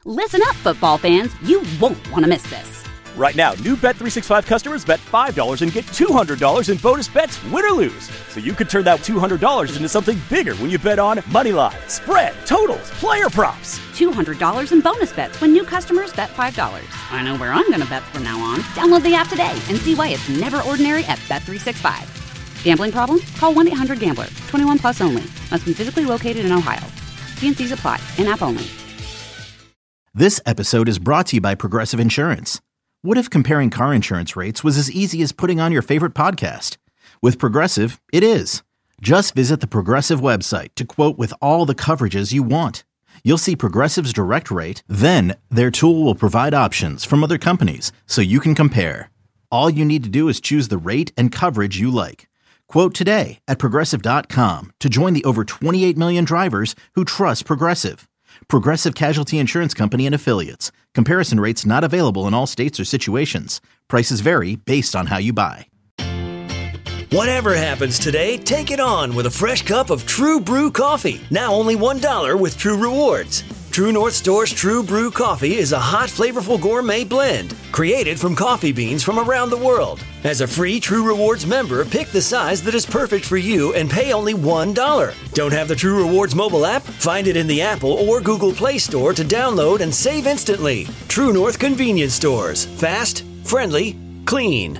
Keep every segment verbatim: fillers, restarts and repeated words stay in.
Listen up, football fans. You won't want to miss this. Right now, new Bet three sixty-five customers bet five dollars and get two hundred dollars in bonus bets, win or lose. So you could turn that two hundred dollars into something bigger when you bet on money line, spread, totals, player props. two hundred dollars in bonus bets when new customers bet five dollars. I know where I'm going to bet from now on. Download the app today and see why it's never ordinary at Bet three sixty-five. Gambling problem? Call one eight hundred gambler. twenty-one plus only. Must be physically located in Ohio. T and C's apply. In-app only. This episode is brought to you by Progressive Insurance. What if comparing car insurance rates was as easy as putting on your favorite podcast? With Progressive, it is. Just visit the Progressive website to quote with all the coverages you want. You'll see Progressive's direct rate, then their tool will provide options from other companies so you can compare. All you need to do is choose the rate and coverage you like. Quote today at Progressive dot com to join the over twenty-eight million drivers who trust Progressive. Progressive Casualty Insurance Company and Affiliates. Comparison rates not available in all states or situations. Prices vary based on how you buy. Whatever happens today, take it on with a fresh cup of True Brew coffee. Now only one dollar with True Rewards. True North Store's True Brew coffee is a hot, flavorful gourmet blend created from coffee beans from around the world. As a free True Rewards member, pick the size that is perfect for you and pay only one dollar. Don't have the True Rewards mobile app? Find it in the Apple or Google Play Store to download and save instantly. True North Convenience Stores. Fast, friendly, clean.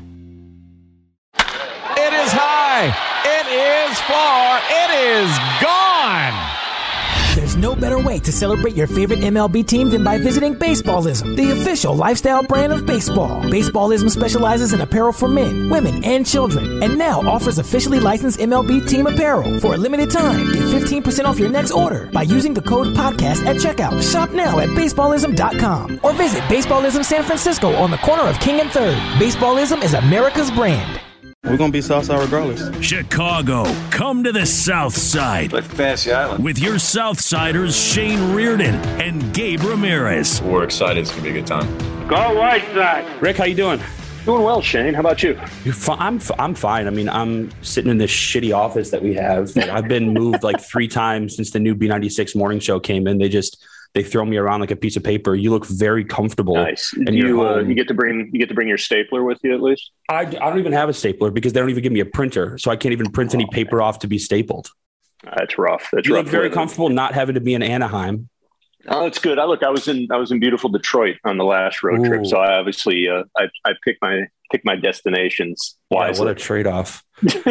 It is high. It is far. It is gone. There's no better way to celebrate your favorite M L B team than by visiting Baseballism, the official lifestyle brand of baseball. Baseballism specializes in apparel for men, women, and children, and now offers officially licensed M L B team apparel. For a limited time, get fifteen percent off your next order by using the code podcast at checkout. Shop now at baseballism dot com or visit Baseballism San Francisco on the corner of King and third. Baseballism is America's brand. We're going to be Southside regardless. Chicago, come to the South Side. Like Fancy Island. With your Southsiders, Shane Reardon and Gabe Ramirez. We're excited. It's going to be a good time. Go White Sox. Rick, how you doing? Doing well, Shane. How about you? You're fi- I'm I'm fine. I mean, I'm sitting in this shitty office that we have. I've been moved like three times since the new B ninety-six morning show came in. They just... They throw me around like a piece of paper. You look very comfortable. Nice. And you uh, you get to bring you get to bring your stapler with you at least. I, I don't even have a stapler because they don't even give me a printer, so I can't even print oh, any paper man. off to be stapled. That's rough. That's you rough look very comfortable not having to be in Anaheim. Oh, it's good. I look. I was in I was in beautiful Detroit on the last road Ooh. trip, so I obviously uh, I I picked my picked my destinations wisely. Yeah, what a trade off.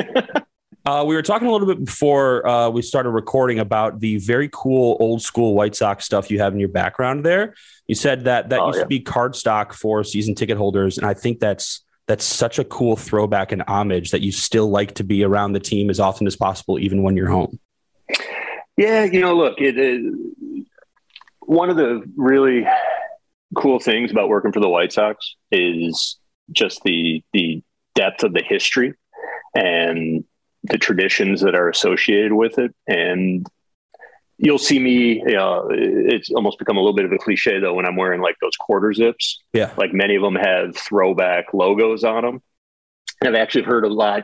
Uh, we were talking a little bit before uh, we started recording about the very cool old school White Sox stuff you have in your background there. You said that that oh, used yeah. to be card stock for season ticket holders. And I think that's that's such a cool throwback and homage that you still like to be around the team as often as possible, even when you're home. Yeah, you know, look, it is one of the really cool things about working for the White Sox is just the the depth of the history and the traditions that are associated with it. And you'll see me, uh, it's almost become a little bit of a cliche though, when I'm wearing like those quarter zips. Yeah. Like many of them have throwback logos on them. And I've actually heard a lot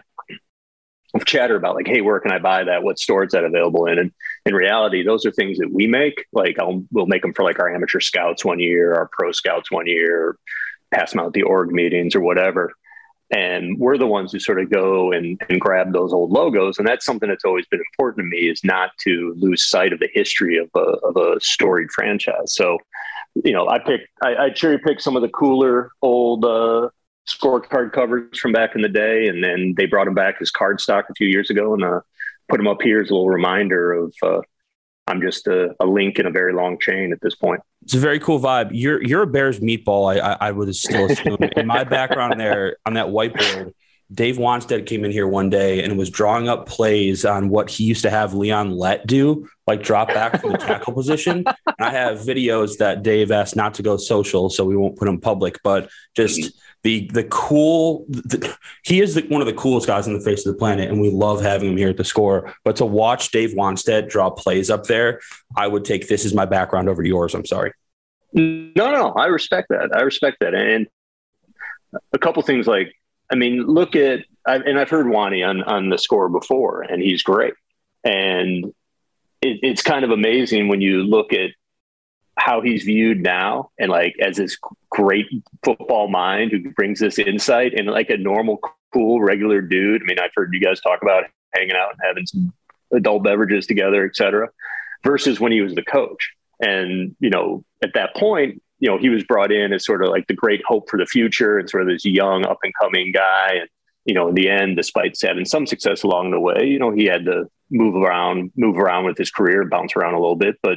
of chatter about like, hey, where can I buy that? What store is that available in? And in reality, those are things that we make. Like I'll, we'll make them for like our amateur scouts one year, our pro scouts one year, pass them out at the org meetings or whatever. And we're the ones who sort of go and, and grab those old logos. And that's something that's always been important to me, is not to lose sight of the history of a, of a storied franchise. So, you know, I picked, I, I cherry picked some of the cooler old uh, scorecard covers from back in the day. And then they brought them back as card stock a few years ago and uh, put them up here as a little reminder of uh, I'm just a, a link in a very long chain at this point. It's a very cool vibe. You're you're a Bears meatball. I I, I would still assume. In my background there on that whiteboard, Dave Wanstead came in here one day and was drawing up plays on what he used to have Leon Lett do, like drop back from the tackle position. And I have videos that Dave asked not to go social, so we won't put them public, but just the the cool the, he is the, one of the coolest guys on the face of the planet, and we love having him here at the Score. But to watch Dave Wanstead draw plays up there, I would take this as my background over yours. I'm sorry. No, no, I respect that. I respect that. And a couple things, like, I mean, look at, and I've heard Wani on, on the Score before, and he's great. And it, it's kind of amazing when you look at how he's viewed now, and like as this great football mind who brings this insight, and like a normal, cool, regular dude. I mean, I've heard you guys talk about hanging out and having some adult beverages together, et cetera, versus when he was the coach. And, you know, at that point, you know, he was brought in as sort of like the great hope for the future and sort of this young up and coming guy. And, you know, in the end, despite having some success along the way, you know, he had to move around, move around with his career, bounce around a little bit. But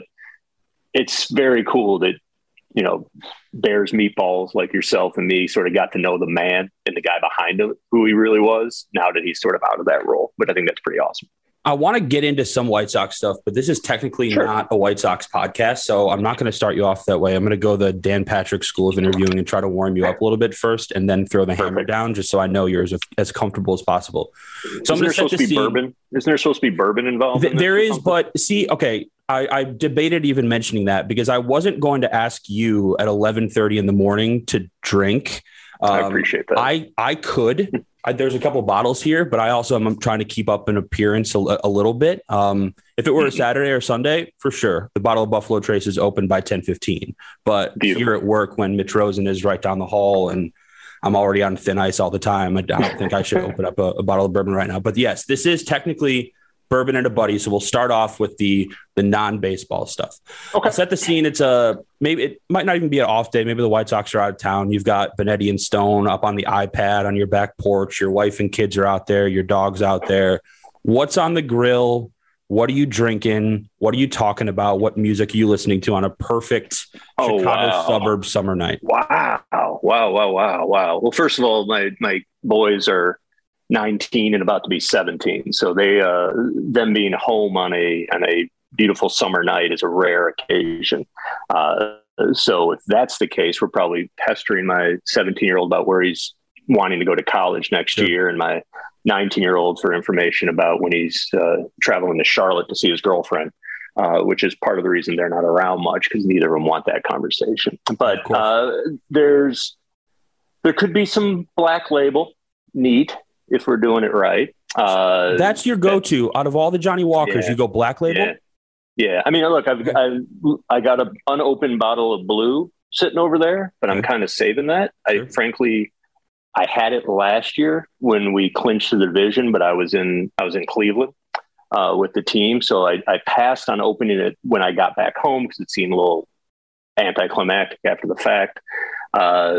it's very cool that, you know, Bears meatballs like yourself and me sort of got to know the man and the guy behind him, who he really was, now that he's sort of out of that role. But I think that's pretty awesome. I want to get into some White Sox stuff, but this is technically sure. not a White Sox podcast, so I'm not going to start you off that way. I'm going to go the Dan Patrick school of interviewing and try to warm you up a little bit first, and then throw the Perfect. hammer down, just so I know you're as, as comfortable as possible. So Isn't I'm there supposed to be scene. bourbon? Isn't there supposed to be bourbon involved? Th- in there is, but see, okay, I, I debated even mentioning that because I wasn't going to ask you at eleven thirty in the morning to drink. Um, I appreciate that. I I could. I, there's a couple bottles here, but I also am trying to keep up an appearance a, a little bit. Um, if it were a Saturday or Sunday, for sure, the bottle of Buffalo Trace is open by ten fifteen. But Beautiful. Here at work, when Mitch Rosen is right down the hall and I'm already on thin ice all the time, I don't think I should open up a, a bottle of bourbon right now. But yes, this is technically bourbon and a buddy. So we'll start off with the the non-baseball stuff. Okay. I'll set the scene. It's a maybe it might not even be an off day. Maybe the White Sox are out of town. You've got Benetti and Stone up on the iPad on your back porch. Your wife and kids are out there. Your dog's out there. What's on the grill? What are you drinking? What are you talking about? What music are you listening to on a perfect oh, Chicago wow. suburb summer night? Wow. Wow. Wow. Wow. Wow. Well, first of all, my my boys are nineteen and about to be seventeen. So they, uh, them being home on a, on a beautiful summer night is a rare occasion. Uh, so if that's the case, we're probably pestering my seventeen year old about where he's wanting to go to college next sure. year. And my nineteen year old for information about when he's uh, traveling to Charlotte to see his girlfriend, uh, which is part of the reason they're not around much, because neither of them want that conversation. But uh, there's, there could be some Black Label, neat, if we're doing it right. Uh, That's your go-to out of all the Johnny Walkers. Yeah, you go Black Label. Yeah. yeah. I mean, look, I've, I've I got an unopened bottle of Blue sitting over there, but I'm kind of saving that. I sure. frankly, I had it last year when we clinched the division, but I was in I was in Cleveland uh, with the team, so I, I passed on opening it when I got back home because it seemed a little anticlimactic after the fact, uh,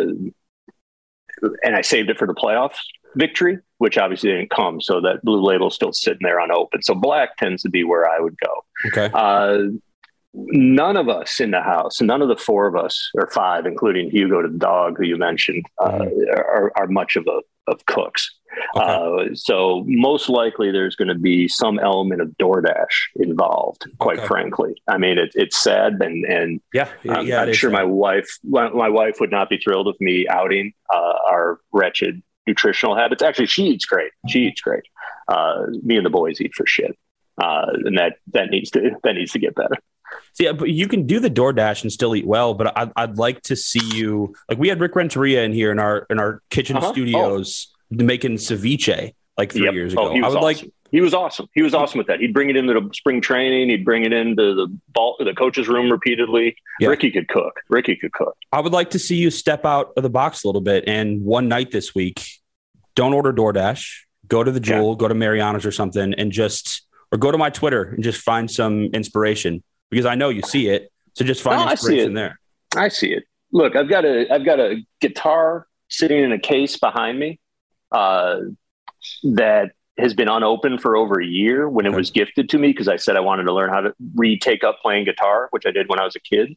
and I saved it for the playoffs victory, which obviously didn't come. So that Blue Label is still sitting there unopened. So Black tends to be where I would go. Okay. Uh, none of us in the house, none of the four of us, or five, including Hugo the dog, who you mentioned, uh, mm-hmm. are, are much of a of cooks. Okay. Uh, so most likely there's going to be some element of DoorDash involved, quite okay. frankly. I mean, it, it's sad. And, and yeah, yeah, um, yeah I'm sure sad. my wife, my, my wife would not be thrilled with me outing uh, our wretched nutritional habits. Actually, she eats great. She eats great. Uh, me and the boys eat for shit. Uh, and that, that needs to, that needs to get better. See, but you can do the DoorDash and still eat well, but I'd, I'd like to see you, like we had Rick Renteria in here in our, in our kitchen uh-huh. studios oh. making ceviche like three yep. years ago. Oh, he was I would awesome. like, he was awesome. He was awesome with that. He'd bring it into the spring training. He'd bring it into the ball, the coach's room repeatedly. Yeah. Ricky could cook. Ricky could cook. I would like to see you step out of the box a little bit. And one night this week, don't order DoorDash, go to the Jewel, yeah. go to Mariana's or something, and just, or go to my Twitter and just find some inspiration, because I know you see it. So just find no, inspiration I there. I see it. Look, I've got a, I've got a guitar sitting in a case behind me uh, that has been unopened for over a year when okay. it was gifted to me, because I said I wanted to learn how to retake up playing guitar, which I did when I was a kid.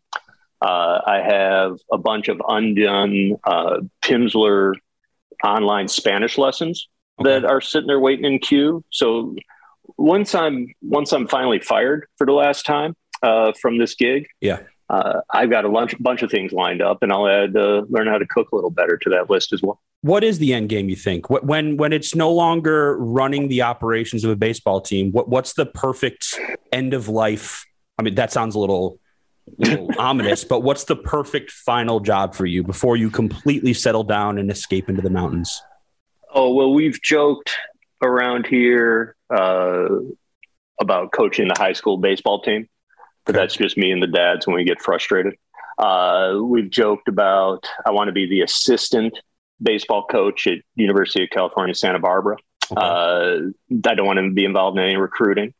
Uh, I have a bunch of undone uh, Pimsleur online Spanish lessons okay. that are sitting there waiting in queue. So once I'm once I'm finally fired for the last time uh, from this gig, yeah, uh, I've got a lunch, bunch of things lined up, and I'll add uh, learn how to cook a little better to that list as well. What is the end game, you think? When when it's no longer running the operations of a baseball team, what what's the perfect end of life? I mean, that sounds a little, a little ominous, but what's the perfect final job for you before you completely settle down and escape into the mountains? Oh, well, we've joked around here uh, about coaching the high school baseball team. but that's just me and the dads when we get frustrated. Uh, we've joked about, I want to be the assistant baseball coach at University of California, Santa Barbara. Okay. Uh, I don't want to be involved in any recruiting,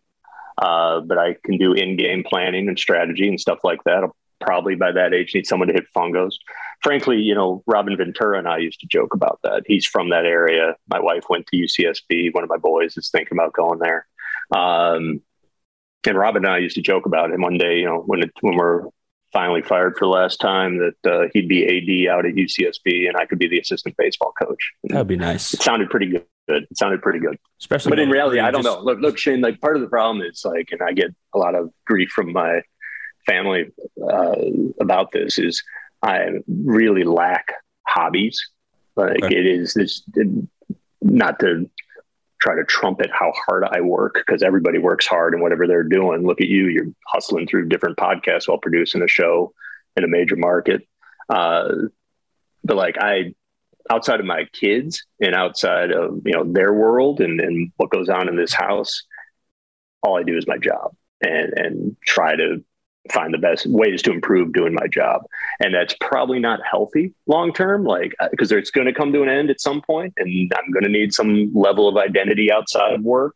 uh, but I can do in-game planning and strategy and stuff like that. I'll probably by that age need someone to hit fungos. Frankly, you know, Robin Ventura and I used to joke about that. He's from that area. My wife went to U C S B. One of my boys is thinking about going there. Um, and Robin and I used to joke about him one day, you know, when it, when we're finally fired for the last time, that uh, he'd be A D out at U C S B and I could be the assistant baseball coach. And that'd be nice. It sounded pretty good. It sounded pretty good. Especially, but in reality, I don't just... know. Look, look, Shane, like part of the problem is like, and I get a lot of grief from my family uh, about this, is I really lack hobbies. Like okay. It is this, it, not to try to trumpet how hard I work, because everybody works hard in whatever they're doing. Look at you, you're hustling through different podcasts while producing a show in a major market. Uh, but like I, outside of my kids and outside of, you know, their world and, and what goes on in this house, all I do is my job and, and try to find the best ways to improve doing my job. And that's probably not healthy long-term, like, because it's going to come to an end at some point and I'm going to need some level of identity outside of work.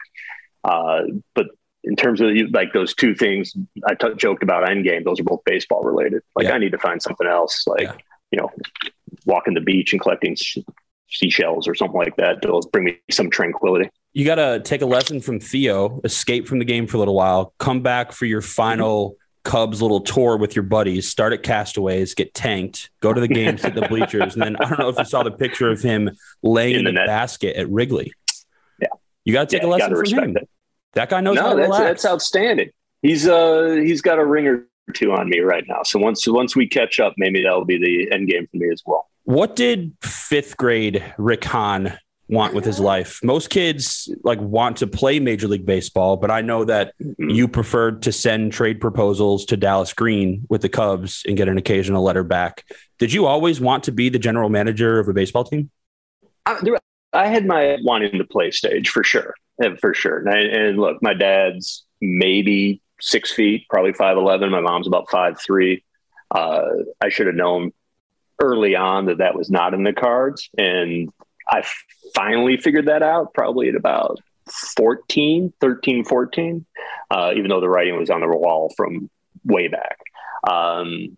Uh, but in terms of like those two things I t- joked about Endgame, those are both baseball related. Like yeah. I need to find something else, like, yeah. you know, walking the beach and collecting sh- seashells or something like that. It'll bring me some tranquility. You got to take a lesson from Theo, escape from the game for a little while, come back for your final mm-hmm. Cubs little tour with your buddies, start at Castaways, get tanked, go to the games, hit the bleachers. And then I don't know if you saw the picture of him laying in, in the, the basket at Wrigley. Yeah. You got to take yeah, a lesson from him. It. That guy knows no, how to that's, relax. That's outstanding. He's uh he's got a ring or two on me right now. So once once we catch up, maybe that'll be the end game for me as well. What did fifth grade Rick Hahn want with his life? Most kids like want to play Major League Baseball, but I know that mm-hmm. you preferred to send trade proposals to Dallas Green with the Cubs and get an occasional letter back. Did you always want to be the general manager of a baseball team? I, I had my wanting to play stage for sure. For sure. And, and look, my dad's maybe six feet, probably five eleven. My mom's about five three. Uh, I should have known early on that that was not in the cards. And I finally figured that out probably at about fourteen, thirteen, fourteen, uh, even though the writing was on the wall from way back. Um,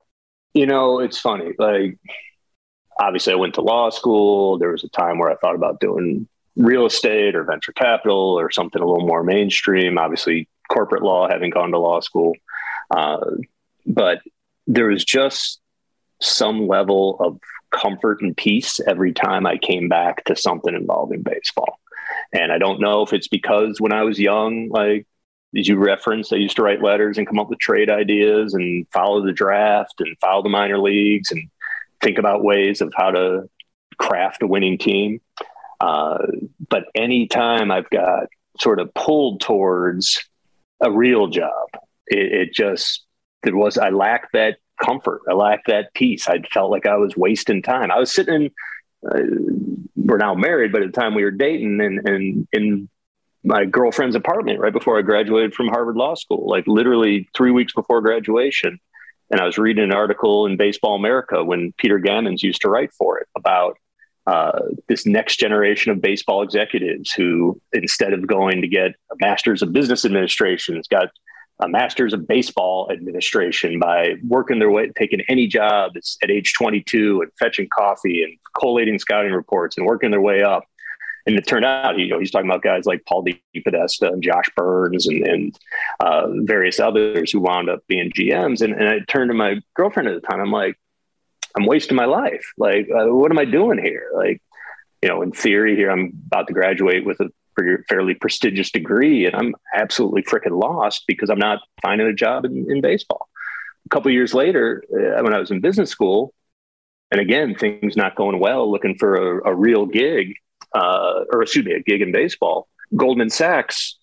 you know, it's funny. Like, obviously I went to law school. There was a time where I thought about doing real estate or venture capital or something a little more mainstream, obviously corporate law, having gone to law school. Uh, but there was just some level of comfort and peace every time I came back to something involving baseball. And I don't know if it's because when I was young, like as you referenced, I used to write letters and come up with trade ideas and follow the draft and follow the minor leagues and think about ways of how to craft a winning team. Uh, but anytime I've got sort of pulled towards a real job, it, it just, there was, I lacked that comfort. I lacked that peace. I felt like I was wasting time. I was sitting, uh, we're now married, but at the time we were dating and, and in my girlfriend's apartment right before I graduated from Harvard Law School, like literally three weeks before graduation. And I was reading an article in Baseball America when Peter Gammons used to write for it about uh, this next generation of baseball executives who, instead of going to get a master's of business administration, has got a master's of baseball administration by working their way, taking any job at age twenty-two and fetching coffee and collating scouting reports and working their way up. And it turned out, you know, he's talking about guys like Paul DePodesta and Josh Burns and, and uh, various others who wound up being G Ms. And, and I turned to my girlfriend at the time. I'm like, I'm wasting my life. Like, uh, what am I doing here? Like, you know, in theory here, I'm about to graduate with a fairly prestigious degree, and I'm absolutely freaking lost because I'm not finding a job in, in baseball. A couple of years later, uh, when I was in business school, and again, things not going well, looking for a, a real gig, uh, or excuse me, a gig in baseball, Goldman Sachs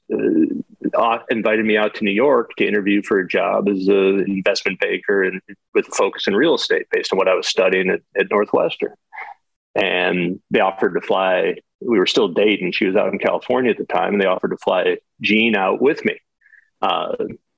uh, invited me out to New York to interview for a job as an investment banker and with a focus in real estate based on what I was studying at, at Northwestern. And they offered to fly, we were still dating, she was out in California at the time, and they offered to fly Jean out with me. Uh,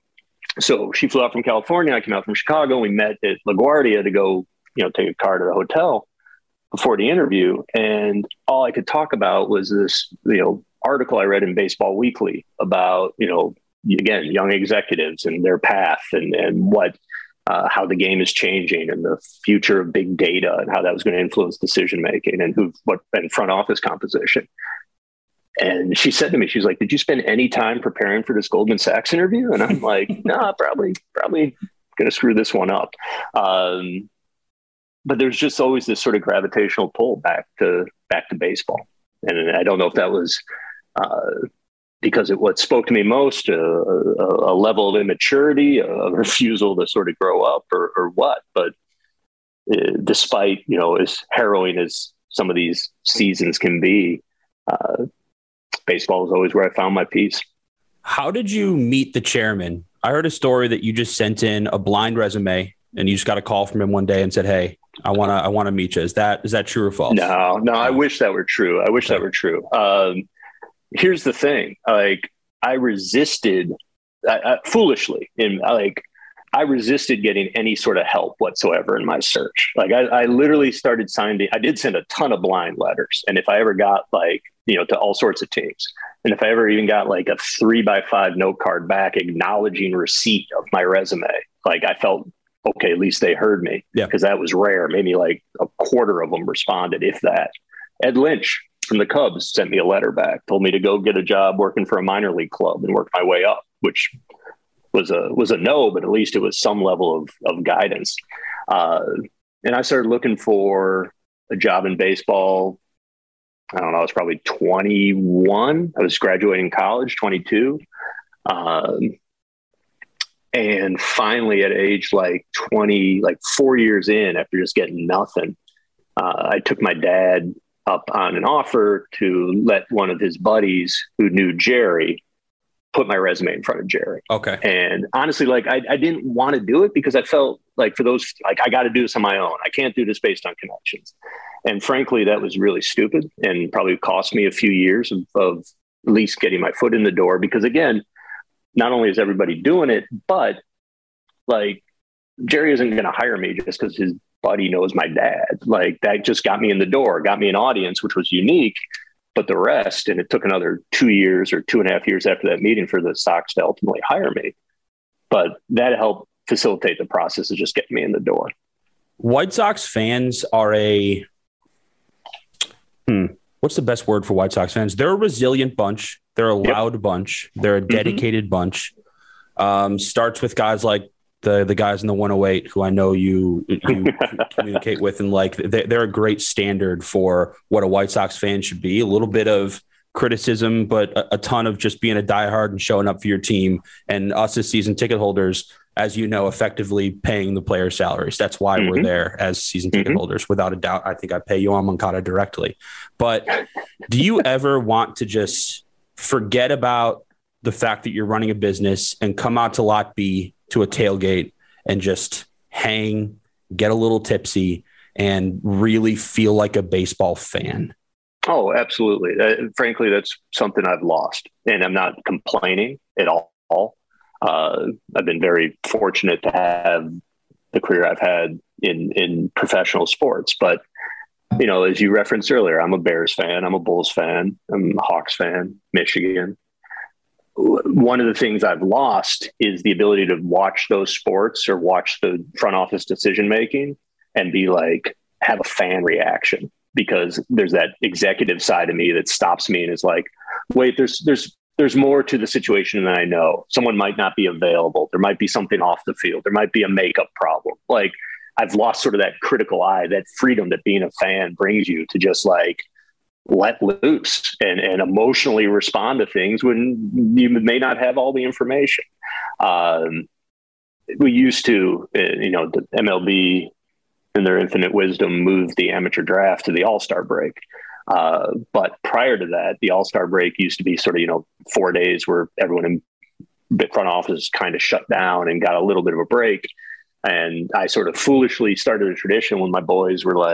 so she flew out from California. I came out from Chicago. We met at LaGuardia to go, you know, take a car to the hotel before the interview. And all I could talk about was this, you know, article I read in Baseball Weekly about, you know, again, young executives and their path and, and what, uh, how the game is changing and the future of big data and how that was going to influence decision-making and who, what, and front office composition. And she said to me, she's like, did you spend any time preparing for this Goldman Sachs interview? And I'm like, no, nah, probably, probably going to screw this one up. Um, but there's just always this sort of gravitational pull back to, back to baseball. And I don't know if that was uh, because it what spoke to me most, uh, a, a level of immaturity, a refusal to sort of grow up or, or what. But uh, despite, you know, as harrowing as some of these seasons can be, uh, baseball is always where I found my peace. How did you meet the chairman? I heard a story that you just sent in a blind resume and you just got a call from him one day and said, hey, I want to, I want to meet you. Is that, is that true or false? No, no, I wish that were true. I wish okay. that were true. Um, here's the thing. Like I resisted I, I, foolishly in like, I resisted getting any sort of help whatsoever in my search. Like I, I literally started signing. I did send a ton of blind letters. And if I ever got like, you know, to all sorts of teams, and if I ever even got like a three by five note card back acknowledging receipt of my resume, like I felt, okay, at least they heard me. Yeah. Because that was rare. Maybe like a quarter of them responded, if that. Ed Lynch from the Cubs sent me a letter back, told me to go get a job working for a minor league club and work my way up, which was a was a no, but at least it was some level of of guidance. Uh, and I started looking for a job in baseball. I don't know, I was probably twenty-one. I was graduating college, twenty-two. Um, and finally at age like twenty, like four years in, after just getting nothing, uh, I took my dad up on an offer to let one of his buddies who knew Jerry put my resume in front of Jerry. Okay. And honestly, like I, I didn't want to do it because I felt like for those, like I got to do this on my own. I can't do this based on connections. And frankly, that was really stupid and probably cost me a few years of, of at least getting my foot in the door. Because again, not only is everybody doing it, but like Jerry isn't going to hire me just because his buddy knows my dad. Like that just got me in the door, got me an audience, which was unique. But the rest, and it took another two years or two and a half years after that meeting for the Sox to ultimately hire me. But that helped facilitate the process of just getting me in the door. White Sox fans are a, hmm, what's the best word for White Sox fans? They're a resilient bunch. They're a loud yep. bunch. They're a dedicated mm-hmm. bunch. Um, starts with guys like the the guys in the one oh eight who I know you, you communicate with, and like they, they're a great standard for what a White Sox fan should be. A little bit of criticism, but a, a ton of just being a diehard and showing up for your team, and us as season ticket holders, as you know, effectively paying the players' salaries. That's why mm-hmm. we're there as season ticket mm-hmm. holders. Without a doubt, I think I pay you on Moncada directly. But do you ever want to just forget about the fact that you're running a business and come out to Lot B to a tailgate and just hang, get a little tipsy, and really feel like a baseball fan? Oh, absolutely. Uh, frankly, that's something I've lost, and I'm not complaining at all. Uh, I've been very fortunate to have the career I've had in, in professional sports. But, you know, as you referenced earlier, I'm a Bears fan. I'm a Bulls fan. I'm a Hawks fan, Michigan. One of the things I've lost is the ability to watch those sports or watch the front office decision-making and be like, have a fan reaction, because there's that executive side of me that stops me and is like, wait, there's, there's, there's more to the situation than I know. Someone might not be available. There might be something off the field. There might be a makeup problem. Like I've lost sort of that critical eye, that freedom that being a fan brings you to just like, let loose and, and emotionally respond to things when you may not have all the information. Um, we used to, uh, you know, the M L B in their infinite wisdom moved the amateur draft to the All-Star break. Uh, but prior to that, the All-Star break used to be sort of, you know, four days where everyone in the front office kind of shut down and got a little bit of a break. And I sort of foolishly started a tradition when my boys were like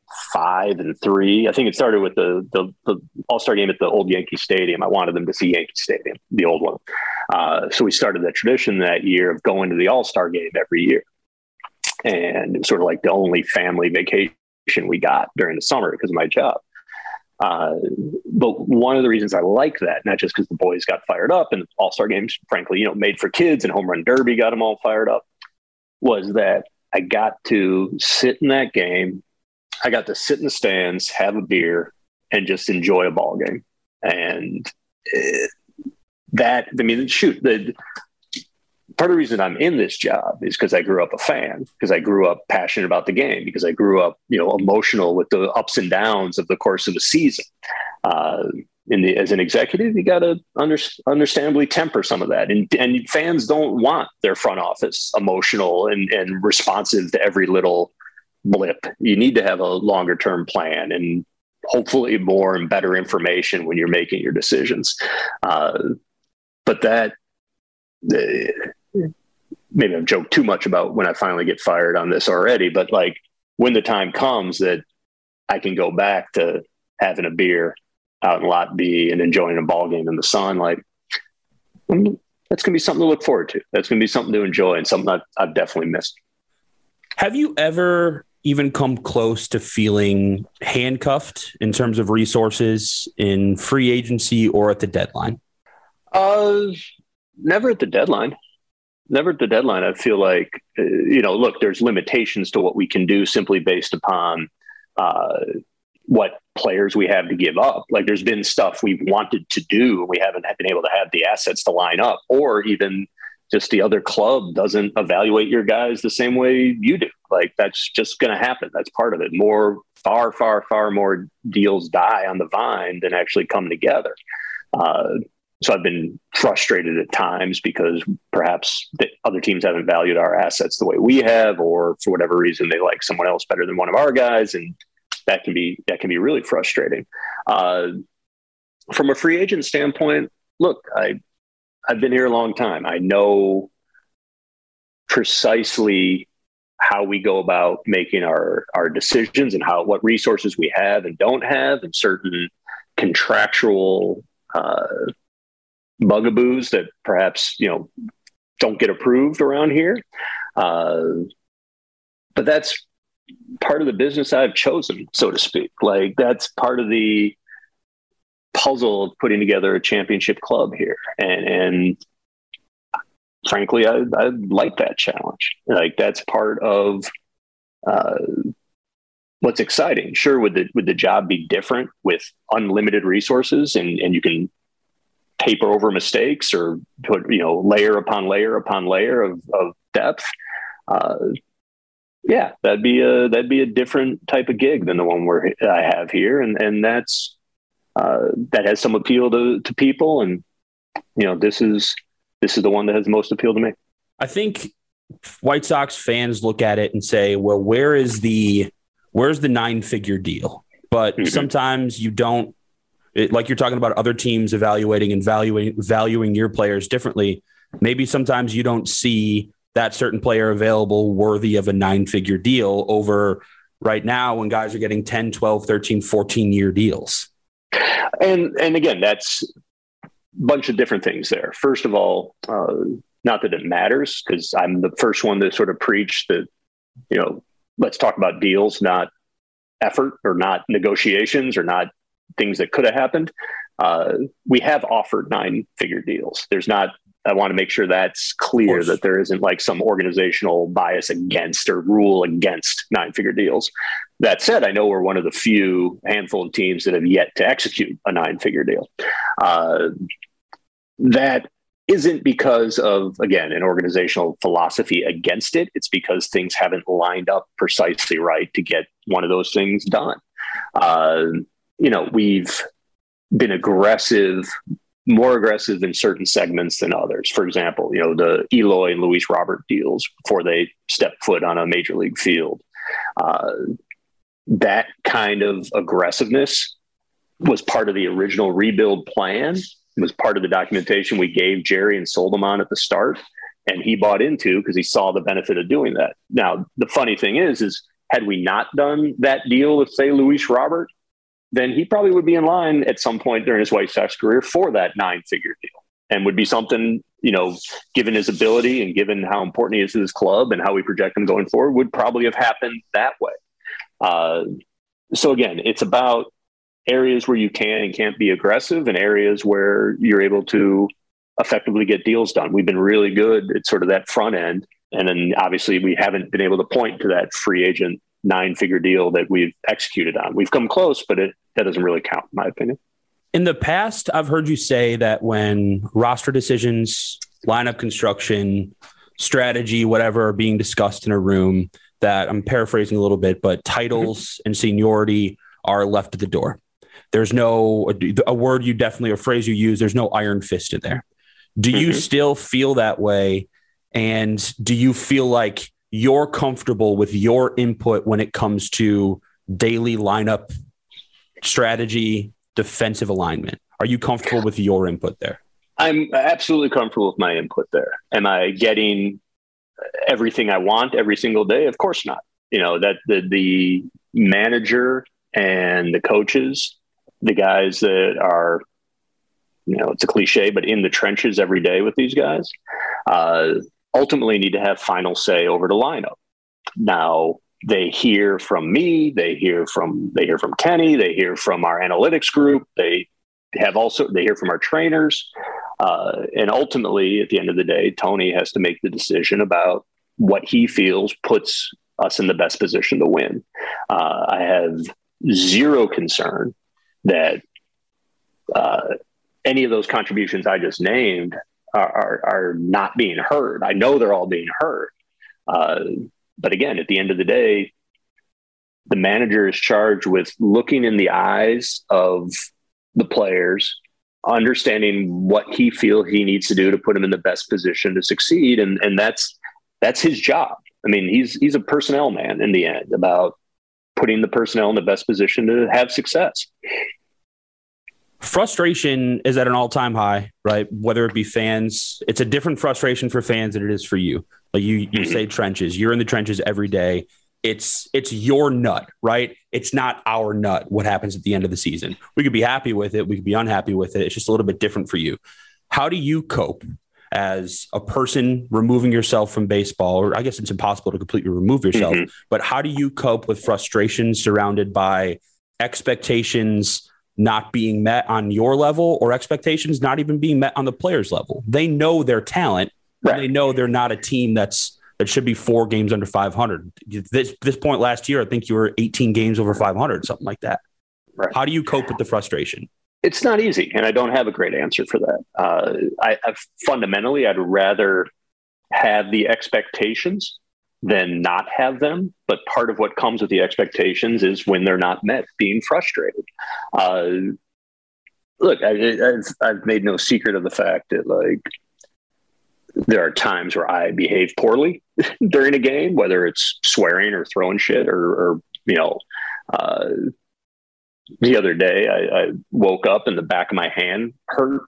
five and three. I think it started with the, the, the All-Star game at the old Yankee Stadium. I wanted them to see Yankee Stadium, the old one. Uh, so we started that tradition that year of going to the All-Star game every year. And it was sort of like the only family vacation we got during the summer because of my job. Uh, but one of the reasons I like that, not just because the boys got fired up and All-Star games, frankly, you know, made for kids and Home Run Derby got them all fired up, was that I got to sit in that game. I got to sit in the stands, have a beer, and just enjoy a ball game. And it, that, I mean, shoot, the part of the reason I'm in this job is because I grew up a fan, because I grew up passionate about the game, because I grew up, you know, emotional with the ups and downs of the course of a season. Uh, in the, as an executive, you got to under, understandably temper some of that. And, and fans don't want their front office emotional and, and responsive to every little blip. You need to have a longer term plan and hopefully more and better information when you're making your decisions. Uh, but that, uh, maybe I've joked too much about when I finally get fired on this already, but like when the time comes that I can go back to having a beer out in Lot B and enjoying a ball game in the sun, like that's going to be something to look forward to. That's going to be something to enjoy and something I've, I've definitely missed. Have you ever even come close to feeling handcuffed in terms of resources in free agency or at the deadline? Uh, never at the deadline. Never at the deadline. I feel like, uh, you know, look, there's limitations to what we can do simply based upon uh, what players we have to give up. Like there's been stuff we've wanted to do. We haven't been able to have the assets to line up, or even just the other club doesn't evaluate your guys the same way you do. Like that's just going to happen. That's part of it. More, far, far, far more deals die on the vine than actually come together. Uh, So I've been frustrated at times because perhaps the other teams haven't valued our assets the way we have, or for whatever reason, they like someone else better than one of our guys. And that can be, that can be really frustrating. Uh, from a free agent standpoint, look, I, I've been here a long time. I know precisely how we go about making our, our decisions and how, what resources we have and don't have, and certain contractual, uh, bugaboos that perhaps, you know, don't get approved around here. Uh, but that's part of the business I've chosen, so to speak. Like that's part of the puzzle of putting together a championship club here. And, and frankly, I, I like that challenge. Like that's part of uh, what's exciting. Sure, would the, would the job be different with unlimited resources and, and you can paper over mistakes or put, you know, layer upon layer upon layer of, of depth. Uh, yeah, that'd be a, that'd be a different type of gig than the one we're, I have here. And, and that's, uh, that has some appeal to, to people. And, you know, this is, this is the one that has the most appeal to me. I think White Sox fans look at it and say, well, where is the, where's the nine figure deal? But mm-hmm. sometimes you don't, It, like you're talking about other teams evaluating and valuing valuing your players differently. Maybe sometimes you don't see that certain player available worthy of a nine-figure deal over right now when guys are getting ten, twelve, thirteen, fourteen year deals. And and again, that's a bunch of different things there. First of all, uh, not that it matters, because I'm the first one to sort of preach that, you know, let's talk about deals, not effort, or not negotiations, or not things that could have happened. Uh, we have offered nine figure deals. There's not, I want to make sure that's clear that there isn't like some organizational bias against or rule against nine figure deals. That said, I know we're one of the few handful of teams that have yet to execute a nine figure deal. Uh, that isn't because of, again, an organizational philosophy against it. It's because things haven't lined up precisely right to get one of those things done. Uh, you know, we've been aggressive, more aggressive in certain segments than others. For example, you know, the Eloy and Luis Robert deals before they stepped foot on a major league field. Uh, that kind of aggressiveness was part of the original rebuild plan. It was part of the documentation we gave Jerry and sold him on at the start. And he bought into because he saw the benefit of doing that. Now, the funny thing is, is had we not done that deal with, say, Luis Robert, then he probably would be in line at some point during his White Sox career for that nine-figure deal, and would be something, you know, given his ability and given how important he is to this club and how we project him going forward, would probably have happened that way. Uh, so again, it's about areas where you can and can't be aggressive and areas where you're able to effectively get deals done. We've been really good at sort of that front end. And then obviously we haven't been able to point to that free agent nine figure deal that we've executed on. We've come close, but it, that doesn't really count in my opinion. In the past, I've heard you say that when roster decisions, lineup construction, strategy, whatever are being discussed in a room, that I'm paraphrasing a little bit, but titles mm-hmm. and seniority are left at the door. There's no, a word you definitely, a phrase you use, there's no iron fist in there. Do you mm-hmm. still feel that way? And do you feel like you're comfortable with your input when it comes to daily lineup strategy, defensive alignment? Are you comfortable with your input there? I'm absolutely comfortable with my input there. Am I getting everything I want every single day? Of course not. You know, that the, the manager and the coaches, the guys that are, you know, it's a cliche, but in the trenches every day with these guys, uh, ultimately need to have final say over the lineup. Now, they hear from me, they hear from they hear from Kenny, they hear from our analytics group, they have also they hear from our trainers, uh, and ultimately, at the end of the day, Tony has to make the decision about what he feels puts us in the best position to win. Uh, I have zero concern that uh, any of those contributions I just named are, are, are not being heard. I know they're all being heard. Uh, but again, at the end of the day, the manager is charged with looking in the eyes of the players, understanding what he feels he needs to do to put him in the best position to succeed. And, and that's, that's his job. I mean, he's, he's a personnel man in the end, about putting the personnel in the best position to have success. Frustration is at an all-time high, right? Whether it be fans, it's a different frustration for fans than it is for you. Like you, you say trenches, you're in the trenches every day. It's, it's your nut, right? It's not our nut. What happens at the end of the season? We could be happy with it. We could be unhappy with it. It's just a little bit different for you. How do you cope as a person removing yourself from baseball? Or I guess it's impossible to completely remove yourself, mm-hmm. but how do you cope with frustration surrounded by expectations not being met on your level, or expectations not even being met on the players' level? They know their talent. Right. They know they're not a team that's that should be four games under five hundred. This this point last year, I think you were eighteen games over five hundred, something like that. Right. How do you cope with the frustration? It's not easy, and I don't have a great answer for that. Uh, I, I fundamentally, I'd rather have the expectations than not have them. But part of what comes with the expectations is when they're not met, being frustrated. Uh, look, I, I've, I've made no secret of the fact that, like, there are times where I behave poorly during a game, whether it's swearing or throwing shit or, or you know, uh, the other day I, I woke up and the back of my hand hurt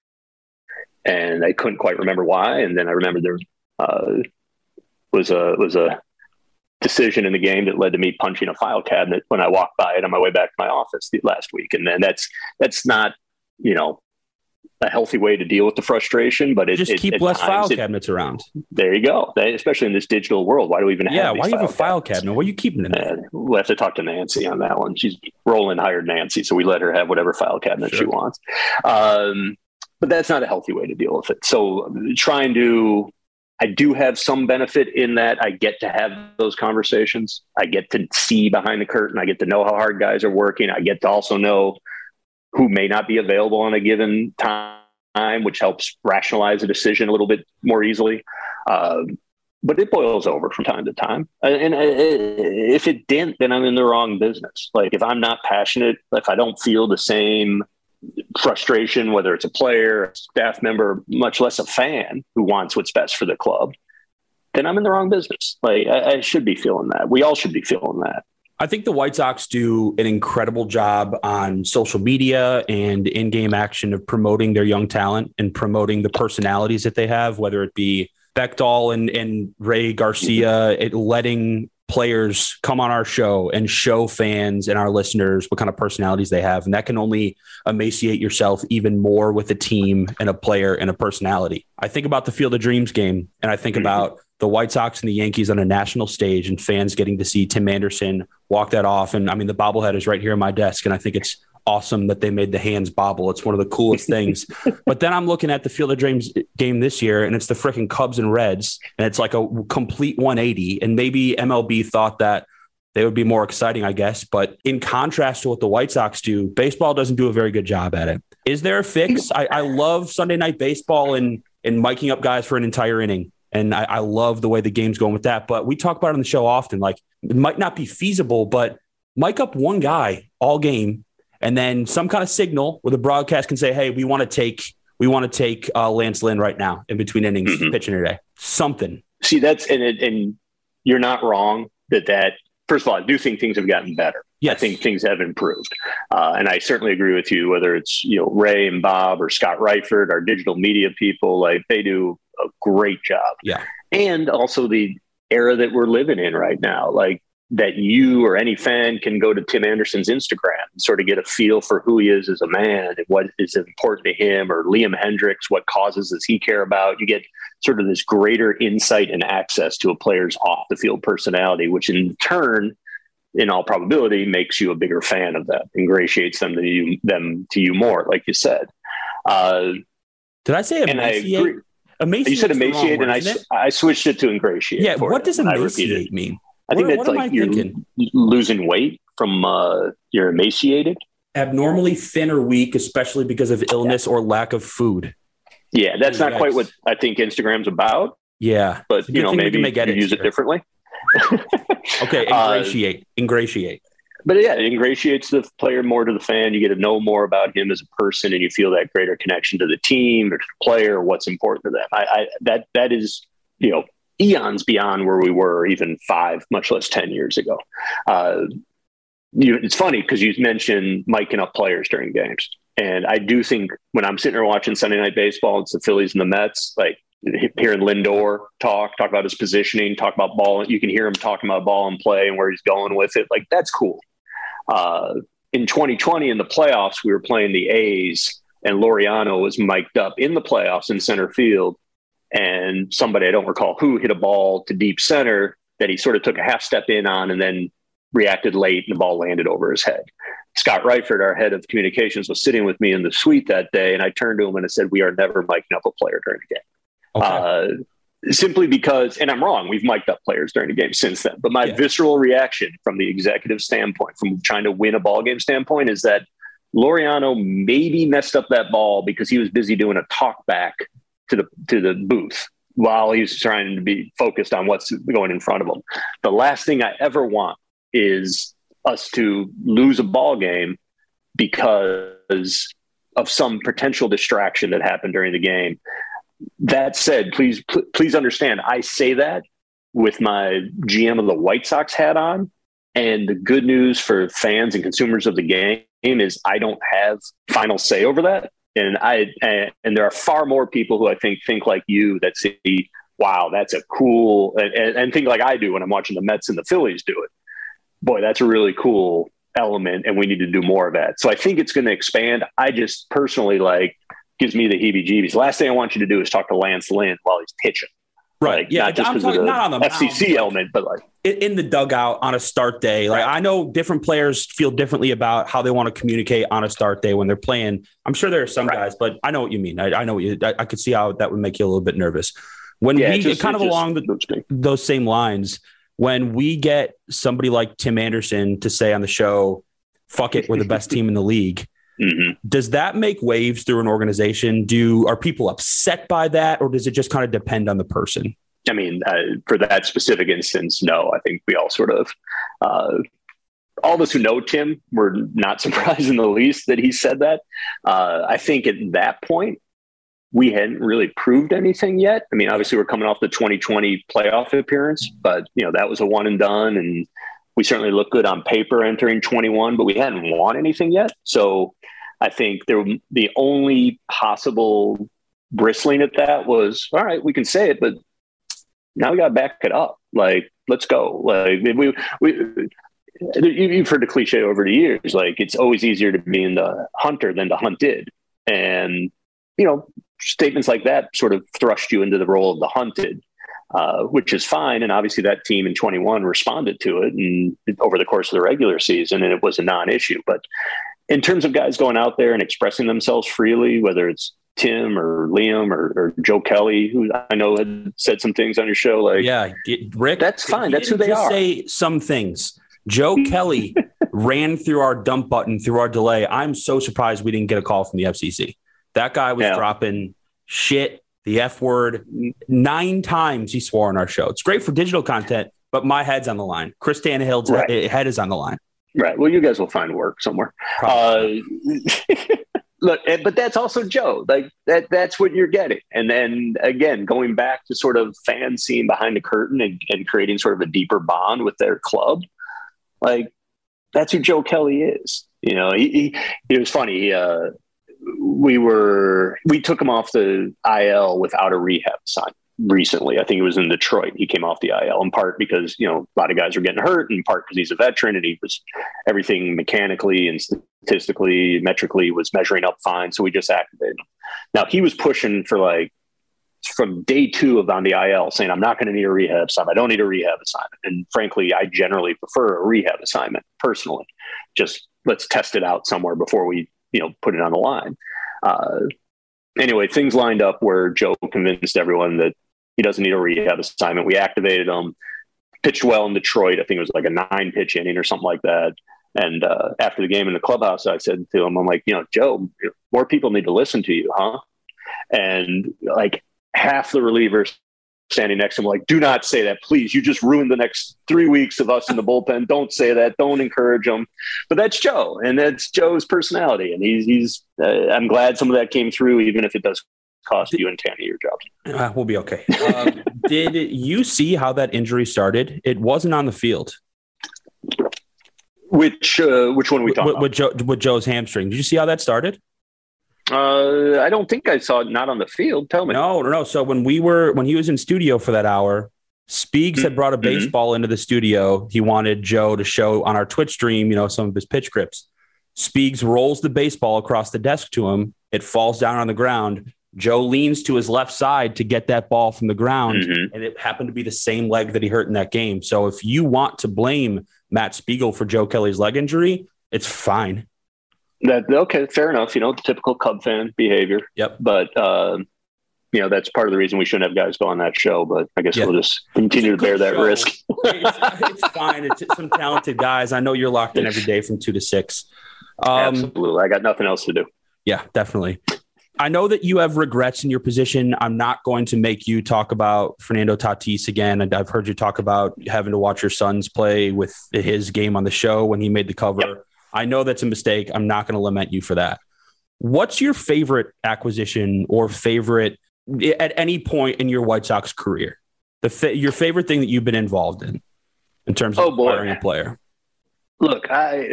and I couldn't quite remember why. And then I remembered there uh, was a, was a decision in the game that led to me punching a file cabinet when I walked by it on my way back to my office last week. And then that's, that's not, you know, a healthy way to deal with the frustration, but it just it, keep less file it, cabinets around. There you go. They, especially in this digital world, why do we even have? Yeah, these why do you have a file cabinets? cabinet? What are you keeping in there? Uh, we'll have to talk to Nancy on that one. She's Roland hired Nancy, so we let her have whatever file cabinet sure. she wants. Um, but that's not a healthy way to deal with it. So trying to, I do have some benefit in that I get to have those conversations. I get to see behind the curtain. I get to know how hard guys are working. I get to also know who may not be available on a given time, which helps rationalize a decision a little bit more easily. Uh, but it boils over from time to time. And if it didn't, then I'm in the wrong business. Like if I'm not passionate, if I don't feel the same frustration, whether it's a player, a staff member, much less a fan who wants what's best for the club, then I'm in the wrong business. Like I, I should be feeling that. We all should be feeling that. I think the White Sox do an incredible job on social media and in-game action of promoting their young talent and promoting the personalities that they have, whether it be Bechdel and, and Ray Garcia, it letting players come on our show and show fans and our listeners what kind of personalities they have. And that can only emaciate yourself even more with a team and a player and a personality. I think about the Field of Dreams game, and I think about the White Sox and the Yankees on a national stage and fans getting to see Tim Anderson walk that off. And I mean, the bobblehead is right here on my desk, and I think it's awesome that they made the hands bobble. It's one of the coolest things. But then I'm looking at the Field of Dreams game this year, and it's the freaking Cubs and Reds, and it's like a complete one eighty. And maybe M L B thought that they would be more exciting, I guess. But in contrast to what the White Sox do, baseball doesn't do a very good job at it. Is there a fix? I, I love Sunday Night Baseball and and miking up guys for an entire inning. And I, I love the way the game's going with that. But we talk about it on the show often. Like, it might not be feasible, but mic up one guy all game, and then some kind of signal where the broadcast can say, hey, we want to take we want to take uh, Lance Lynn right now in between innings, mm-hmm. pitching today. Something. See, that's and, and you're not wrong that that. First of all, I do think things have gotten better. Yes. I think things have improved. Uh, and I certainly agree with you, whether it's, you know, Ray and Bob or Scott Reifert, our digital media people, like they do a great job. Yeah. And also the era that we're living in right now, like that you or any fan can go to Tim Anderson's Instagram and sort of get a feel for who he is as a man and what is important to him, or Liam Hendricks, what causes does he care about? You get sort of this greater insight and access to a player's off the field personality, which in turn, in all probability, makes you a bigger fan of them, ingratiates them to you, them to you more, like you said. Uh, Did I say emaciate? Emaciate. You said emaciate, word, and I, I switched it to ingratiate. Yeah, what does emaciate mean? I think what, that's what like you're thinking? losing weight from uh, you're emaciated. Abnormally thin or weak, especially because of illness yeah. or lack of food. Yeah, that's not quite what I think Instagram's about. Yeah. But, you know, maybe you use it differently. Okay, ingratiate. Uh, ingratiate. But yeah, it ingratiates the player more to the fan. You get to know more about him as a person, and you feel that greater connection to the team or to the player, what's important to them. I, I that that is, you know, eons beyond where we were even five, much less ten years ago. Uh, you, it's funny because you mentioned miking up players during games. And I do think when I'm sitting there watching Sunday Night Baseball, it's the Phillies and the Mets, like hearing Lindor talk, talk about his positioning, talk about ball. You can hear him talking about ball and play and where he's going with it. Like, that's cool. Uh, in twenty twenty, in the playoffs, we were playing the A's, and Laureano was mic'd up in the playoffs in center field. And somebody, I don't recall who, hit a ball to deep center that he sort of took a half step in on and then reacted late, and the ball landed over his head. Scott Reifert, our head of communications, was sitting with me in the suite that day, and I turned to him and I said, we are never micing up a player during the game. Okay. Uh, simply because, and I'm wrong, we've mic'd up players during the game since then, but my yeah. visceral reaction from the executive standpoint, from trying to win a ball game standpoint, is that Laureano maybe messed up that ball because he was busy doing a talk back to the to the booth while he's trying to be focused on what's going in front of him. The last thing I ever want is us to lose a ball game because of some potential distraction that happened during the game. That said, please, pl- please understand, I say that with my G M of the White Sox hat on. And the good news for fans and consumers of the game is I don't have final say over that. And I, and, and there are far more people who I think think like you that see, wow, that's a cool, and, and, and think like I do when I'm watching the Mets and the Phillies do it. Boy, that's a really cool element, and we need to do more of that. So I think it's going to expand. I just personally, like, gives me the heebie-jeebies. Last thing I want you to do is talk to Lance Lynn while he's pitching. Right. Like, yeah. Not just I'm because talking of the not on the F C C mound, element, but like in the dugout on a start day. Like, right. I know different players feel differently about how they want to communicate on a start day when they're playing. I'm sure there are some right. guys, but I know what you mean. I, I know what you, I, I could see how that would make you a little bit nervous. When yeah, we just, kind of along the, those same lines, when we get somebody like Tim Anderson to say on the show, fuck it, we're the best team in the league. Mm-hmm. Does that make waves through an organization? Do are people upset by that, or does it just kind of depend on the person? I mean, uh, for that specific instance, no. I think we all sort of, uh, all of us who know Tim, were not surprised in the least that he said that. Uh, I think at that point, we hadn't really proved anything yet. I mean, obviously, we're coming off the twenty twenty playoff appearance, but you know that was a one and done, and we certainly look good on paper entering twenty-one, but we hadn't won anything yet. So I think there the only possible bristling at that was, all right, we can say it, but now we got to back it up. Like, let's go. Like we, we, you've heard the cliche over the years, like it's always easier to be in the hunter than the hunted. And, you know, statements like that sort of thrust you into the role of the hunted, uh, which is fine. And obviously that team in twenty-one responded to it and over the course of the regular season, and it was a non-issue. But in terms of guys going out there and expressing themselves freely, whether it's Tim or Liam or, or Joe Kelly, who I know had said some things on your show, like, yeah, Rick, that's fine. That's who they just are. Say some things. Joe Kelly ran through our dump button through our delay. I'm so surprised we didn't get a call from the F C C. That guy was yeah. dropping shit, the F word, nine times he swore on our show. It's great for digital content, but my head's on the line. Chris Tannehill's right. head is on the line. Right. Well, you guys will find work somewhere. Uh, look, but that's also Joe. Like that. That's what you're getting. And then again, going back to sort of fans seeing behind the curtain and, and creating sort of a deeper bond with their club. Like that's who Joe Kelly is. You know, he, he it was funny. He, uh, we were we took him off the I L without a rehab sign recently. I think it was in Detroit. He came off the I L in part because, you know, a lot of guys were getting hurt, in part because he's a veteran and he was everything mechanically and statistically, metrically was measuring up fine. So we just activated him. Now he was pushing for like from day two of on the I L saying, I'm not going to need a rehab assignment. I don't need a rehab assignment. And frankly, I generally prefer a rehab assignment personally. Just let's test it out somewhere before we, you know, put it on the line. Uh, anyway, things lined up where Joe convinced everyone that he doesn't need a rehab assignment. We activated him, pitched well in Detroit. I think it was like a nine pitch inning or something like that. And uh, after the game in the clubhouse, I said to him, I'm like, you know, Joe, more people need to listen to you, huh? And like, half the relievers standing next to him like, do not say that, please. You just ruined the next three weeks of us in the bullpen. Don't say that. Don't encourage him. But that's Joe, and that's Joe's personality. And he's, he's uh, I'm glad some of that came through, even if it does cost you and Tanny your jobs. Uh, we'll be okay. Uh, did you see how that injury started? It wasn't on the field. Which, uh, which one are we talking with, about? With, Joe, with Joe's hamstring. Did you see how that started? Uh, I don't think I saw it not on the field. Tell me. No, no, no. So when we were, when he was in studio for that hour, Speaks had brought a baseball mm-hmm. into the studio. He wanted Joe to show on our Twitch stream, you know, some of his pitch grips. Speaks rolls the baseball across the desk to him. It falls down on the ground. Joe leans to his left side to get that ball from the ground. Mm-hmm. And it happened to be the same leg that he hurt in that game. So if you want to blame Matt Spiegel for Joe Kelly's leg injury, it's fine. That okay, fair enough. You know, typical Cub fan behavior. Yep. But uh, you know, that's part of the reason we shouldn't have guys go on that show. But I guess yeah. we'll just continue to bear that show. risk. it's, it's fine. It's some talented guys. I know you're locked in every day from two to six. Um, Absolutely. I got nothing else to do. Yeah, definitely. I know that you have regrets in your position. I'm not going to make you talk about Fernando Tatis again. And I've heard you talk about having to watch your sons play with his game on the show when he made the cover. Yep. I know that's a mistake. I'm not going to lament you for that. What's your favorite acquisition or favorite at any point in your White Sox career? The fa- your favorite thing that you've been involved in, in terms of oh, boy. acquiring a player? Look, I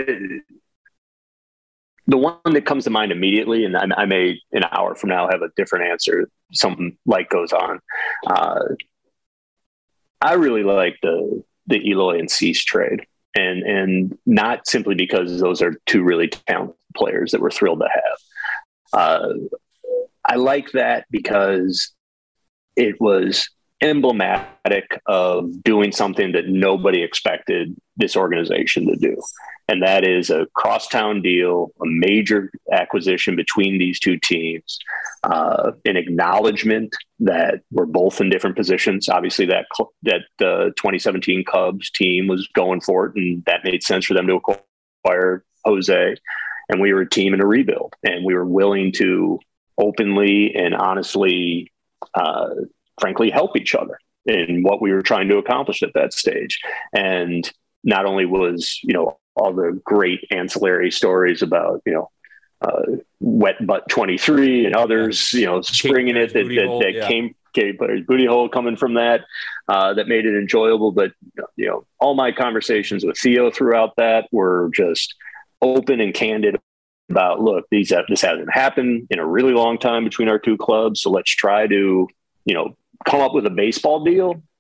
the one that comes to mind immediately, and I, I may an hour from now have a different answer. Something like goes on. Uh, I really like the the Eloy and Cease trade. And and not simply because those are two really talented players that we're thrilled to have. Uh, I like that because it was emblematic of doing something that nobody expected this organization to do. And that is a crosstown deal, a major acquisition between these two teams, uh, an acknowledgement that we're both in different positions. Obviously, that that uh, twenty seventeen Cubs team was going for it, and that made sense for them to acquire Jose. And we were a team in a rebuild, and we were willing to openly and honestly, uh, frankly, help each other in what we were trying to accomplish at that stage. And not only was, you know, all the great ancillary stories about, you know, uh, Wet Butt twenty-three and others, you know, springing it that, that, that yeah. came, came booty hole coming from that, uh, that made it enjoyable. But, you know, all my conversations with Theo throughout that were just open and candid about, look, these have, this hasn't happened in a really long time between our two clubs. So let's try to, you know, come up with a baseball deal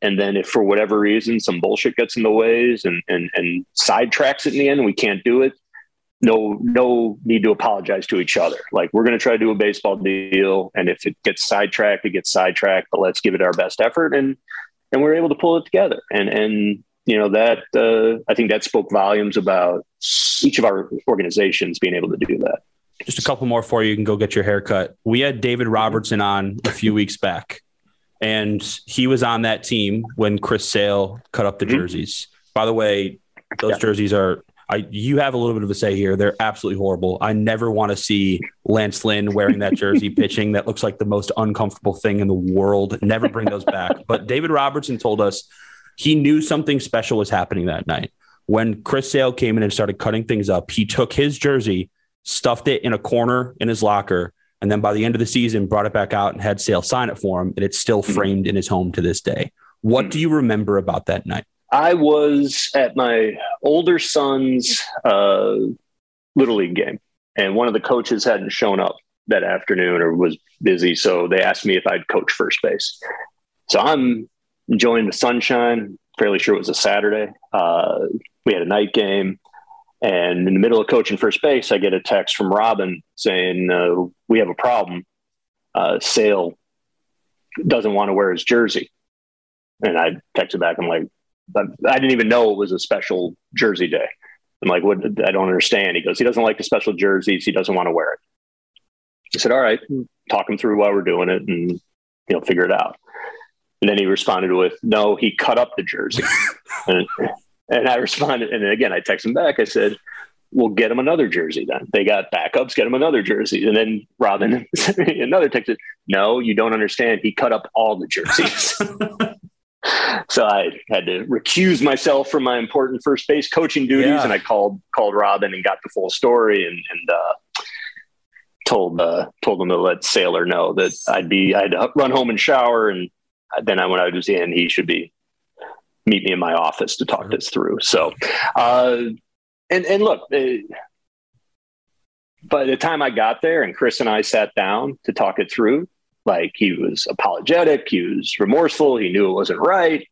And then if for whatever reason some bullshit gets in the ways and and and sidetracks it in the end and we can't do it, no no need to apologize to each other. Like, we're going to try to do a baseball deal, and if it gets sidetracked, it gets sidetracked, but let's give it our best effort. And and we're able to pull it together. And and you know, that uh, I think that spoke volumes about each of our organizations being able to do that. Just a couple more for you. You can go get your hair cut. We had David Robertson on a few weeks back, and he was on that team when Chris Sale cut up the mm-hmm. jerseys. By the way, those yeah. jerseys are, I, you have a little bit of a say here. They're absolutely horrible. I never want to see Lance Lynn wearing that jersey pitching. That looks like the most uncomfortable thing in the world. Never bring those back. But David Robertson told us he knew something special was happening that night. When Chris Sale came in and started cutting things up, he took his jersey, stuffed it in a corner in his locker, and then by the end of the season, brought it back out and had Sale sign it for him, and it's still framed in his home to this day. What do you remember about that night? I was at my older son's uh, Little League game, and one of the coaches hadn't shown up that afternoon or was busy, so they asked me if I'd coach first base. So I'm enjoying the sunshine, fairly sure it was a Saturday. Uh, we had a night game. And in the middle of coaching first base, I get a text from Robin saying, uh, we have a problem. Uh, Sale doesn't want to wear his jersey. And I texted back. I'm like, I didn't even know it was a special jersey day. I'm like, what? I don't understand. He goes, he doesn't like the special jerseys. He doesn't want to wear it. I said, all right, talk him through while we're doing it and, you know, figure it out. And then he responded with, no, he cut up the jersey. and, And I responded, and again, I texted him back. I said, "We'll get him another jersey then. They got backups, get him another jersey." And then Robin sent me another text. "No, you don't understand. He cut up all the jerseys." So I had to recuse myself from my important first base coaching duties, yeah. and I called called Robin and got the full story, and, and uh, told uh, told him to let Sailor know that I'd be I'd run home and shower, and then I, when I was in, he should be. meet me in my office to talk this through. So, uh, and, and look, uh, by the time I got there and Chris and I sat down to talk it through, like, he was apologetic, he was remorseful, he knew it wasn't right,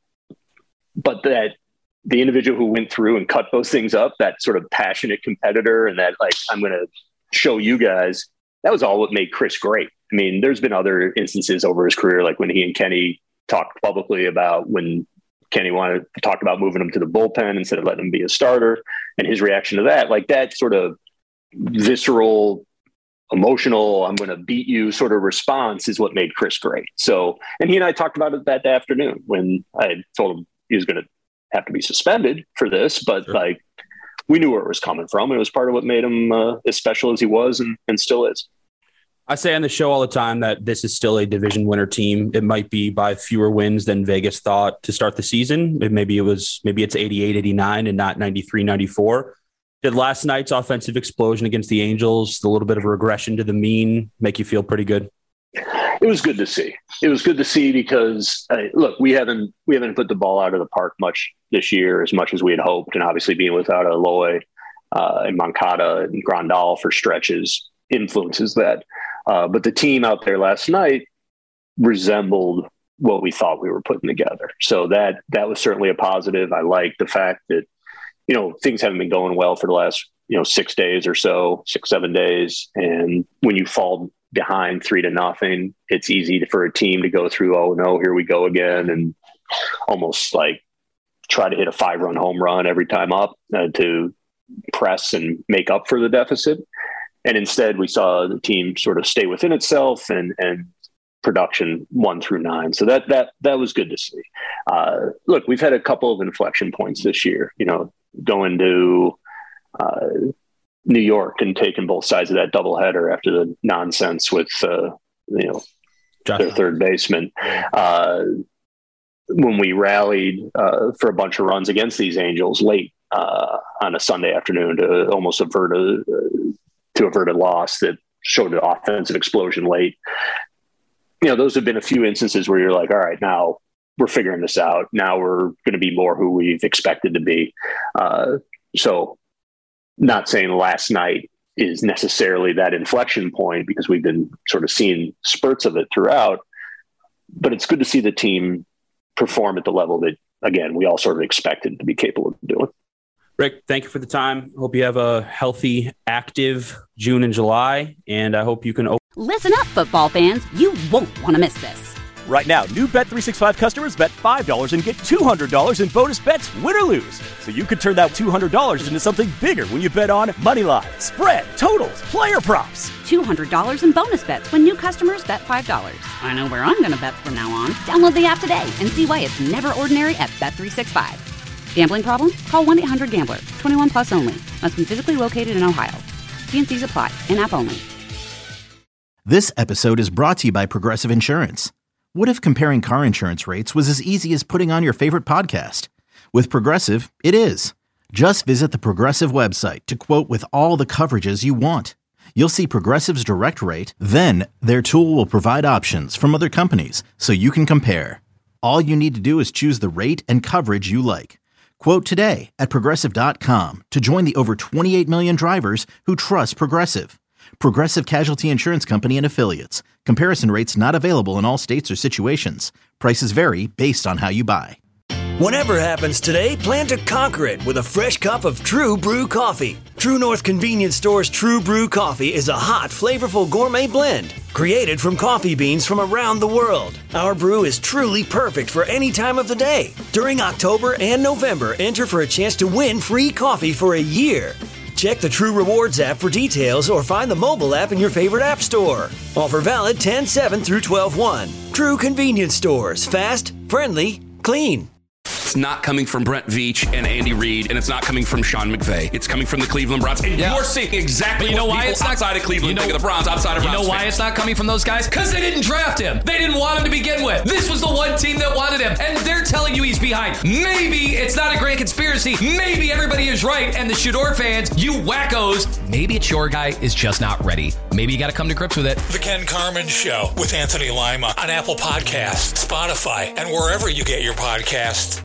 but that the individual who went through and cut those things up, that sort of passionate competitor, and that, like, I'm going to show you guys, that was all what made Chris great. I mean, there's been other instances over his career, like when he and Kenny talked publicly about when Kenny wanted to talk about moving him to the bullpen instead of letting him be a starter, and his reaction to that, like that sort of visceral, emotional, I'm going to beat you sort of response is what made Chris great. So, and he and I talked about it that afternoon when I told him he was going to have to be suspended for this, but sure. like we knew where it was coming from. It was part of what made him uh, as special as he was and, and still is. I say on the show all the time that this is still a division winner team. It might be by fewer wins than Vegas thought to start the season. Maybe it was, maybe it's eighty-eight, eighty-nine and not ninety-three, ninety-four. Did last night's offensive explosion against the Angels, a little bit of a regression to the mean, make you feel pretty good? It was good to see. It was good to see because uh, look, we haven't, we haven't put the ball out of the park much this year, as much as we had hoped. And obviously being without Eloy uh, and Moncada and Grandal for stretches influences that. Uh, but the team out there last night resembled what we thought we were putting together. So that that was certainly a positive. I like the fact that, you know, things haven't been going well for the last, you know, six days or so, six, seven days. And when you fall behind three to nothing, it's easy to, for a team to go through, oh, no, here we go again, and almost like try to hit a five-run home run every time up uh, to press and make up for the deficit. And instead, we saw the team sort of stay within itself and and production one through nine. So that that that was good to see. Uh, look, we've had a couple of inflection points this year. You know, going to uh, New York and taking both sides of that doubleheader after the nonsense with uh, you know Josh their third baseman. Uh, when we rallied uh, for a bunch of runs against these Angels late uh, on a Sunday afternoon to almost avert a to avert a loss that showed an offensive explosion late. You know, those have been a few instances where you're like, all right, now we're figuring this out. Now we're going to be more who we've expected to be. Uh, so not saying last night is necessarily that inflection point, because we've been sort of seeing spurts of it throughout, but it's good to see the team perform at the level that, again, we all sort of expected to be capable of doing. Rick, thank you for the time. Hope you have a healthy, active June and July, and I hope you can open. Listen up, football fans. You won't want to miss this. Right now, new Bet three sixty-five customers bet five dollars and get two hundred dollars in bonus bets, win or lose. So you could turn that two hundred dollars into something bigger when you bet on money line, spread, totals, player props. two hundred dollars in bonus bets when new customers bet five dollars. I know where I'm going to bet from now on. Download the app today and see why it's never ordinary at Bet three sixty-five. Gambling problem? Call one eight hundred gambler. twenty-one plus only. Must be physically located in Ohio. T and C's apply. In-app only. This episode is brought to you by Progressive Insurance. What if comparing car insurance rates was as easy as putting on your favorite podcast? With Progressive, it is. Just visit the Progressive website to quote with all the coverages you want. You'll see Progressive's direct rate, then their tool will provide options from other companies so you can compare. All you need to do is choose the rate and coverage you like. Quote today at Progressive dot com to join the over twenty-eight million drivers who trust Progressive. Progressive Casualty Insurance Company and Affiliates. Comparison rates not available in all states or situations. Prices vary based on how you buy. Whatever happens today, plan to conquer it with a fresh cup of True Brew coffee. True North Convenience Store's True Brew coffee is a hot, flavorful gourmet blend created from coffee beans from around the world. Our brew is truly perfect for any time of the day. During October and November, enter for a chance to win free coffee for a year. Check the True Rewards app for details or find the mobile app in your favorite app store. Offer valid ten seven through twelve one. True Convenience Stores. Fast, friendly, clean. It's not coming from Brent Veach and Andy Reid, and it's not coming from Sean McVay. It's coming from the Cleveland Browns. And yeah. You're seeing exactly but you know what why people it's not, outside of Cleveland you know, think of the Browns, outside of You Browns know why fans. It's not coming from those guys? Because they didn't draft him. They didn't want him to begin with. This was the one team that wanted him, and they're telling you he's behind. Maybe it's not a grand conspiracy. Maybe everybody is right, and the Shador fans, you wackos, maybe it's your guy is just not ready. Maybe you got to come to grips with it. The Ken Carman Show with Anthony Lima on Apple Podcasts, Spotify, and wherever you get your podcasts.